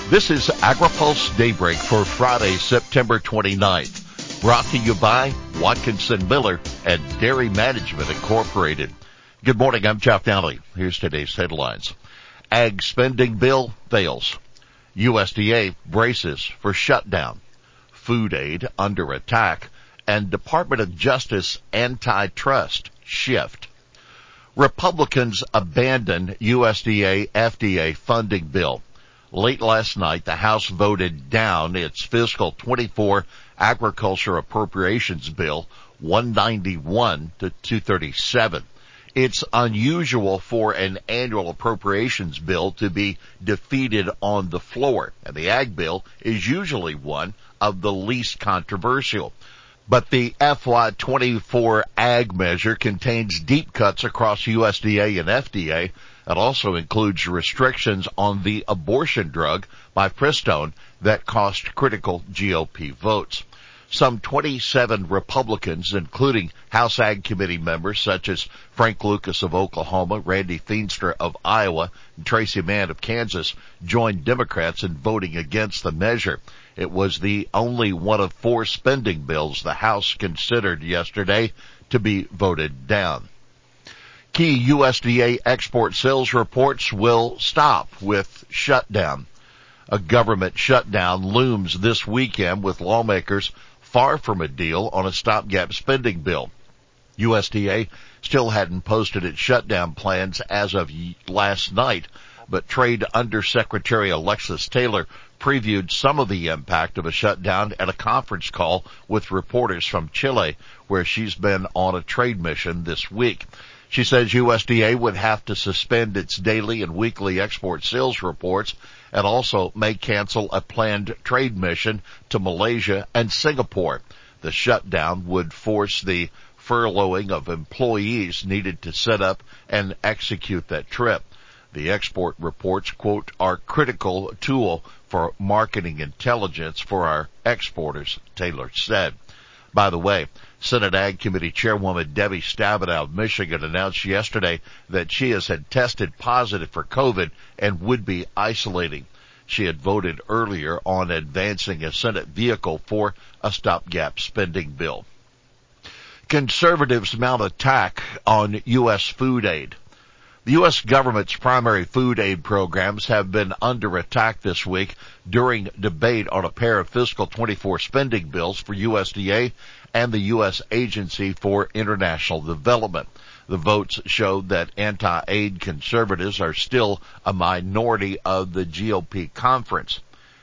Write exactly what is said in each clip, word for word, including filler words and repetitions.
This is AgriPulse Daybreak for Friday, September twenty-ninth. Brought to you by Watkinson Miller and Dairy Management Incorporated. Good morning, I'm Jeff Downey. Here's today's headlines. Ag spending bill fails. U S D A braces for shutdown. Food aid under attack. And Department of Justice antitrust shift. Republicans abandon U S D A F D A funding bill. Late last night, the House voted down its fiscal twenty-four agriculture appropriations bill one ninety-one to two thirty-seven. It's unusual for an annual appropriations bill to be defeated on the floor, and the ag bill is usually one of the least controversial. But the F Y twenty-four ag measure contains deep cuts across U S D A and F D A. It also includes restrictions on the abortion drug mifepristone that cost critical G O P votes. Some twenty-seven Republicans, including House Ag Committee members such as Frank Lucas of Oklahoma, Randy Feenstra of Iowa, and Tracy Mann of Kansas, joined Democrats in voting against the measure. It was the only one of four spending bills the House considered yesterday to be voted down. Key U S D A export sales reports will stop with shutdown. A government shutdown looms this weekend with lawmakers far from a deal on a stopgap spending bill. U S D A still hadn't posted its shutdown plans as of last night, but Trade Undersecretary Alexis Taylor previewed some of the impact of a shutdown at a conference call with reporters from Chile, where she's been on a trade mission this week. She says U S D A would have to suspend its daily and weekly export sales reports and also may cancel a planned trade mission to Malaysia and Singapore. The shutdown would force the furloughing of employees needed to set up and execute that trip. The export reports, quote, are critical tool for marketing intelligence for our exporters, Taylor said. By the way, Senate Ag Committee Chairwoman Debbie Stabenow of Michigan announced yesterday that she has had tested positive for COVID and would be isolating. She had voted earlier on advancing a Senate vehicle for a stopgap spending bill. Conservatives mount attack on U S food aid. The U S government's primary food aid programs have been under attack this week during debate on a pair of fiscal twenty-four spending bills for U S D A and the U S Agency for International Development. The votes showed that anti-aid conservatives are still a minority of the G O P conference.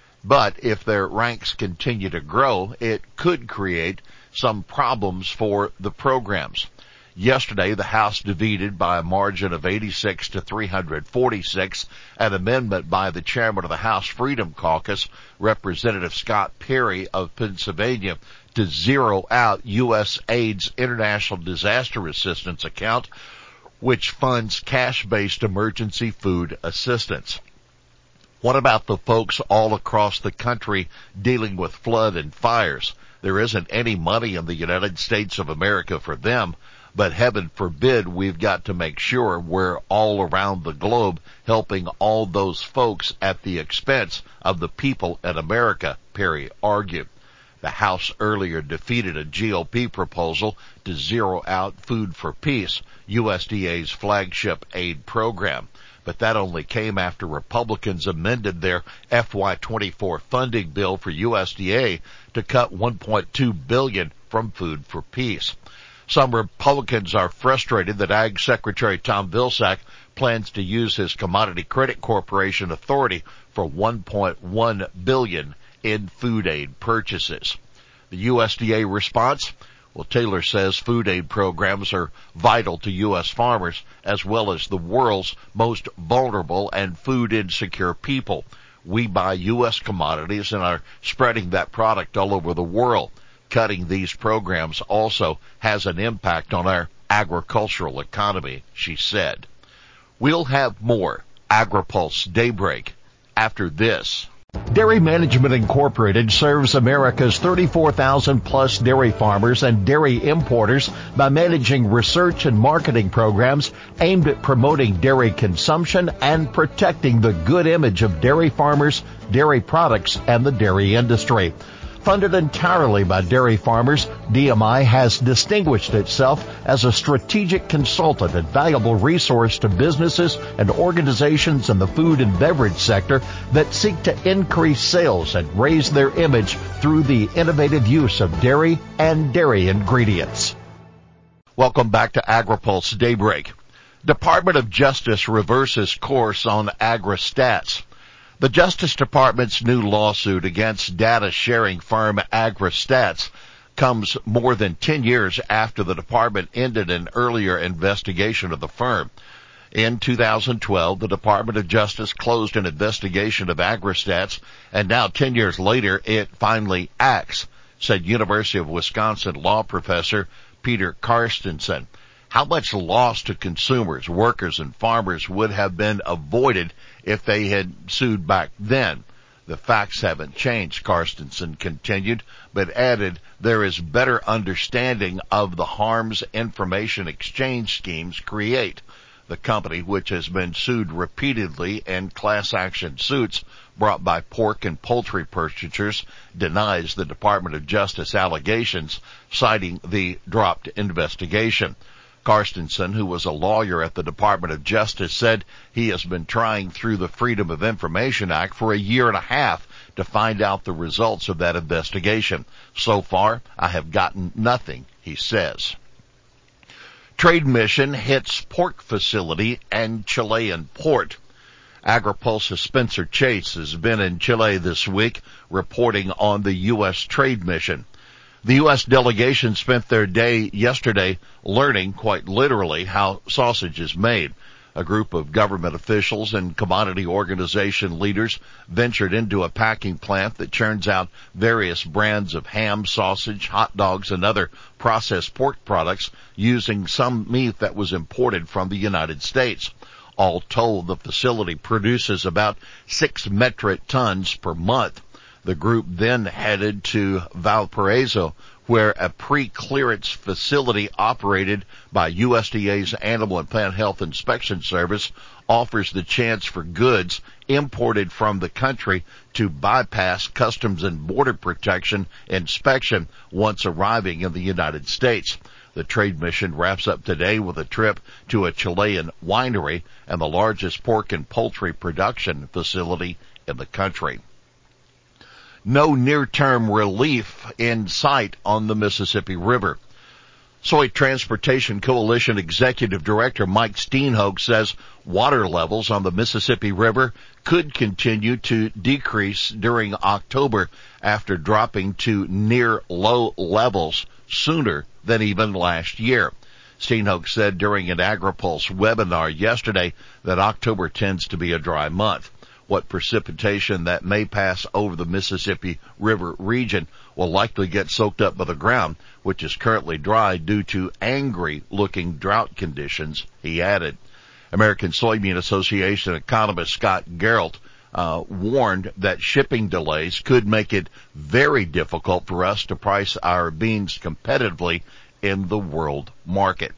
But if their ranks continue to grow, it could create some problems for the programs. Yesterday, the House defeated by a margin of eighty-six to three hundred forty-six an amendment by the chairman of the House Freedom Caucus, Representative Scott Perry of Pennsylvania, to zero out U S Aid's International Disaster Assistance account, which funds cash-based emergency food assistance. What about the folks all across the country dealing with flood and fires? There isn't any money in the United States of America for them. But heaven forbid we've got to make sure we're all around the globe helping all those folks at the expense of the people in America, Perry argued. The House earlier defeated a G O P proposal to zero out Food for Peace, U S D A's flagship aid program. But that only came after Republicans amended their F Y twenty-four funding bill for U S D A to cut one point two billion dollars from Food for Peace. Some Republicans are frustrated that Ag Secretary Tom Vilsack plans to use his Commodity Credit Corporation authority for one point one billion dollars in food aid purchases. The U S D A response? Well, Taylor says food aid programs are vital to U S farmers as well as the world's most vulnerable and food insecure people. We buy U S commodities and are spreading that product all over the world. Cutting these programs also has an impact on our agricultural economy, she said. We'll have more AgriPulse Daybreak after this. Dairy Management Incorporated serves America's thirty-four thousand plus dairy farmers and dairy importers by managing research and marketing programs aimed at promoting dairy consumption and protecting the good image of dairy farmers, dairy products, and the dairy industry. Funded entirely by dairy farmers, D M I has distinguished itself as a strategic consultant and valuable resource to businesses and organizations in the food and beverage sector that seek to increase sales and raise their image through the innovative use of dairy and dairy ingredients. Welcome back to AgriPulse Daybreak. Department of Justice reverses course on AgriStats. The Justice Department's new lawsuit against data sharing firm AgriStats comes more than ten years after the department ended an earlier investigation of the firm. In two thousand twelve, the Department of Justice closed an investigation of AgriStats, and now ten years later it finally acts, said University of Wisconsin law professor Peter Carstensen. How much loss to consumers, workers, and farmers would have been avoided if they had sued back then? The facts haven't changed, Carstensen continued, but added there is better understanding of the harms information exchange schemes create. The company, which has been sued repeatedly in class action suits brought by pork and poultry purchasers, denies the Department of Justice allegations, citing the dropped investigation. Carstensen, who was a lawyer at the Department of Justice, said he has been trying through the Freedom of Information Act for a year and a half to find out the results of that investigation. So far, I have gotten nothing, he says. Trade mission hits pork facility and Chilean port. AgriPulse's Spencer Chase has been in Chile this week reporting on the U S trade mission. The U S delegation spent their day yesterday learning, quite literally, how sausage is made. A group of government officials and commodity organization leaders ventured into a packing plant that churns out various brands of ham, sausage, hot dogs, and other processed pork products using some meat that was imported from the United States. All told, the facility produces about six metric tons per month. The group then headed to Valparaiso, where a pre-clearance facility operated by U S D A's Animal and Plant Health Inspection Service offers the chance for goods imported from the country to bypass Customs and Border Protection inspection once arriving in the United States. The trade mission wraps up today with a trip to a Chilean winery and the largest pork and poultry production facility in the country. No near-term relief in sight on the Mississippi River. Soy Transportation Coalition Executive Director Mike Steenhoek says water levels on the Mississippi River could continue to decrease during October after dropping to near low levels sooner than even last year. Steenhoek said during an AgriPulse webinar yesterday that October tends to be a dry month. What precipitation that may pass over the Mississippi River region will likely get soaked up by the ground, which is currently dry due to angry-looking drought conditions, he added. American Soybean Association economist Scott Geralt uh, warned that shipping delays could make it very difficult for us to price our beans competitively in the world market.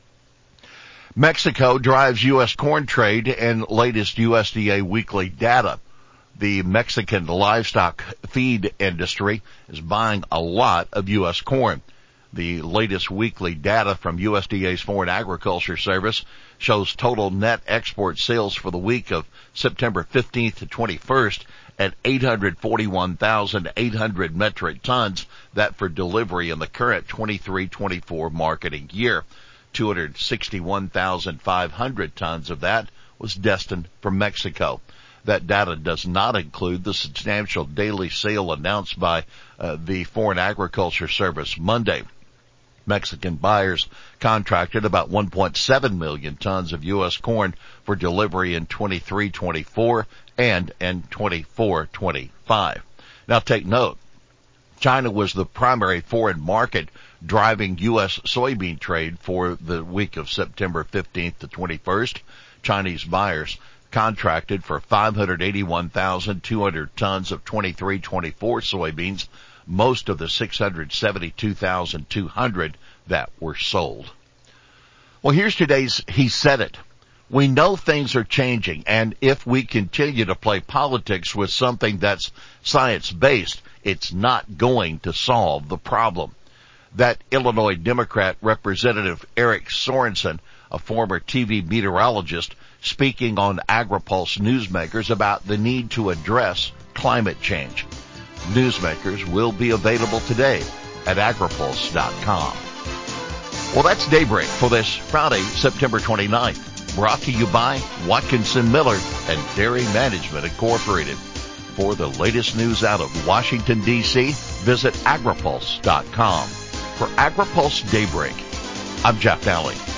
Mexico drives U S corn trade in latest U S D A weekly data. The Mexican livestock feed industry is buying a lot of U S corn. The latest weekly data from U S D A's Foreign Agriculture Service shows total net export sales for the week of September fifteenth to twenty-first at eight hundred forty-one thousand eight hundred metric tons, that for delivery in the current twenty-three twenty-four marketing year. two hundred sixty-one thousand five hundred tons of that was destined for Mexico. That data does not include the substantial daily sale announced by uh, the Foreign Agriculture Service Monday. Mexican buyers contracted about one point seven million tons of U S corn for delivery in twenty-three twenty-four and in twenty-four twenty-five. Now take note, China was the primary foreign market driving U S soybean trade for the week of September fifteenth to twenty-first. Chinese buyers contracted for five hundred eighty-one thousand two hundred tons of twenty-three twenty-four soybeans, most of the six hundred seventy-two thousand two hundred that were sold. Well, here's today's He Said It. We know things are changing, and if we continue to play politics with something that's science-based, it's not going to solve the problem. That Illinois Democrat Representative Eric Sorensen, a former T V meteorologist, speaking on AgriPulse Newsmakers about the need to address climate change. Newsmakers will be available today at agripulse dot com. Well, that's Daybreak for this Friday, September twenty-ninth, brought to you by Watkinson Miller and Dairy Management Incorporated. For the latest news out of Washington, D C, visit agripulse dot com. For AgriPulse Daybreak, I'm Jeff Daly.